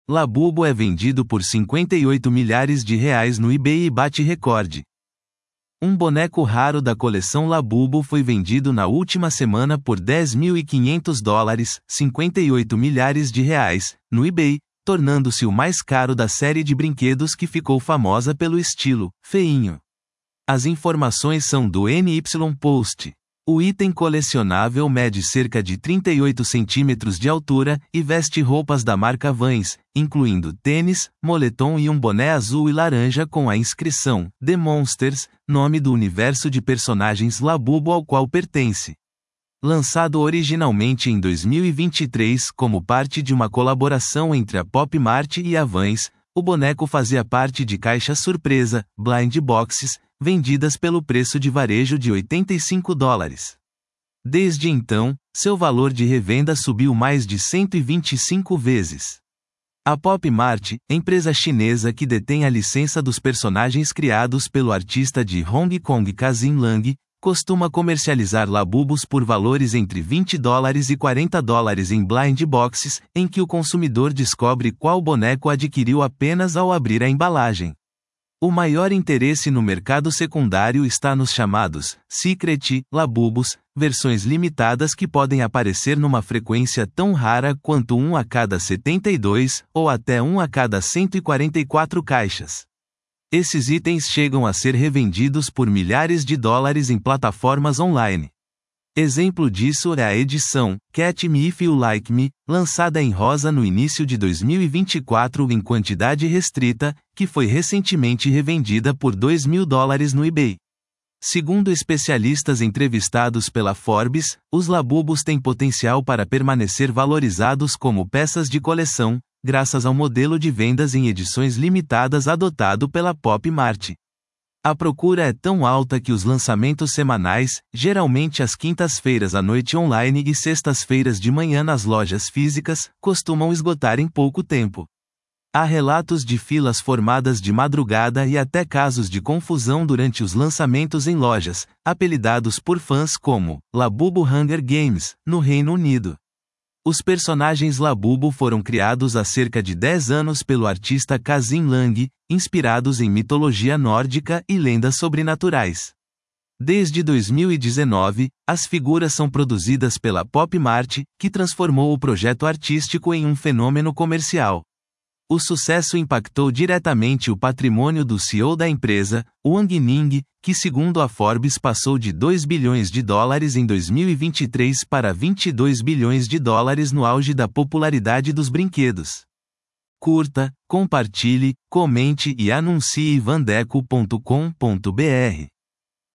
Labubu é vendido por 58 milhares de reais no eBay e bate recorde. Um boneco raro da coleção Labubu foi vendido na última semana por $10.500, 58 milhares de reais, no eBay, tornando-se o mais caro da série de brinquedos que ficou famosa pelo estilo feinho. As informações são do NY Post. O item colecionável mede cerca de 38 centímetros de altura e veste roupas da marca Vans, incluindo tênis, moletom e um boné azul e laranja com a inscrição The Monsters, nome do universo de personagens Labubu ao qual pertence. Lançado originalmente em 2023 como parte de uma colaboração entre a Pop Mart e a Vans, o boneco fazia parte de caixas surpresa, blind boxes, vendidas pelo preço de varejo de $85. Desde então, seu valor de revenda subiu mais de 125 vezes. A Pop Mart, empresa chinesa que detém a licença dos personagens criados pelo artista de Hong Kong Kazin Lang, costuma comercializar Labubus por valores entre $20 e $40 em blind boxes, em que o consumidor descobre qual boneco adquiriu apenas ao abrir a embalagem. O maior interesse no mercado secundário está nos chamados Secret Labubus, versões limitadas que podem aparecer numa frequência tão rara quanto 1 a cada 72, ou até 1 a cada 144 caixas. Esses itens chegam a ser revendidos por milhares de dólares em plataformas online. Exemplo disso é a edição Catch Me If You Like Me, lançada em rosa no início de 2024 em quantidade restrita, que foi recentemente revendida por $2.000 no eBay. Segundo especialistas entrevistados pela Forbes, os Labubus têm potencial para permanecer valorizados como peças de coleção, graças ao modelo de vendas em edições limitadas adotado pela Pop Mart. A procura é tão alta que os lançamentos semanais, geralmente às quintas-feiras à noite online e sextas-feiras de manhã nas lojas físicas, costumam esgotar em pouco tempo. Há relatos de filas formadas de madrugada e até casos de confusão durante os lançamentos em lojas, apelidados por fãs como Labubu Hunger Games, no Reino Unido. Os personagens Labubu foram criados há cerca de 10 anos pelo artista Kazin Lang, inspirados em mitologia nórdica e lendas sobrenaturais. Desde 2019, as figuras são produzidas pela Pop Mart, que transformou o projeto artístico em um fenômeno comercial. O sucesso impactou diretamente o patrimônio do CEO da empresa, Wang Ning, que segundo a Forbes passou de $2 bilhões em 2023 para $22 bilhões no auge da popularidade dos brinquedos. Curta, compartilhe, comente e anuncie vandeco.com.br.